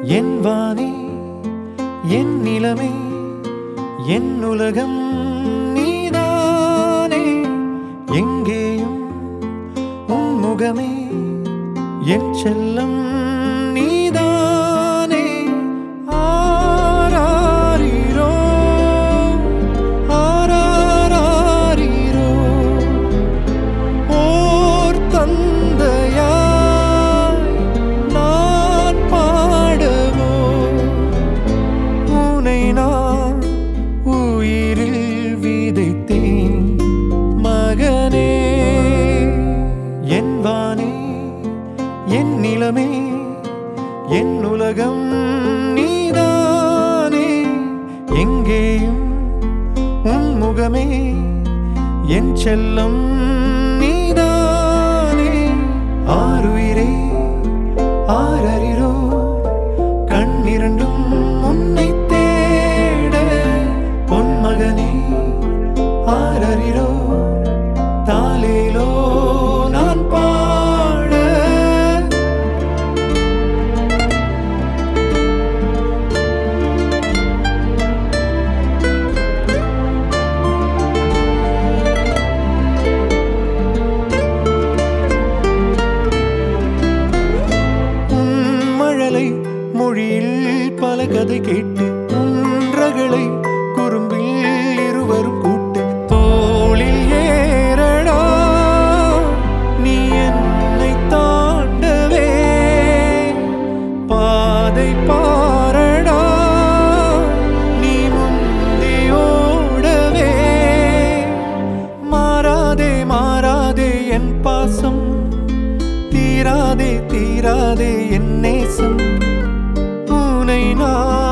என் வானே என் நிலமே என் உலகம் நீதானே எங்கேயும் உன் முகமே என் செல்லம் நீதானே ஆராரிரோ ஆராரிரோ ஓர் தந்தையாய் நான் பாடவோ உனை நான் உயிரில் விதைத்தேன் மகனே என் வானே என் நிலமே என் உலகம் நீதானே எங்கேயும் உன் முகமே என் செல்லம் நீதானே ஆருயிரே ஆரறிரோ கண்ணிரண்டும் உன்னை தேட பொன்மகனே ஆரறிரோ தாலேலோ நான் பாட மழலை மொழியில் பல கதை கேட்டு ஒன்றகளை குறும்பில் இருவரும் கூட்டு தோளில் ஏறடா நீ என்னை தாண்டவே பாதை பாரடா நீ முந்தியோடவே மாறாதே மாறாதே என் பாசம் தீராதே தீராதே என் நேசம் உனை நான்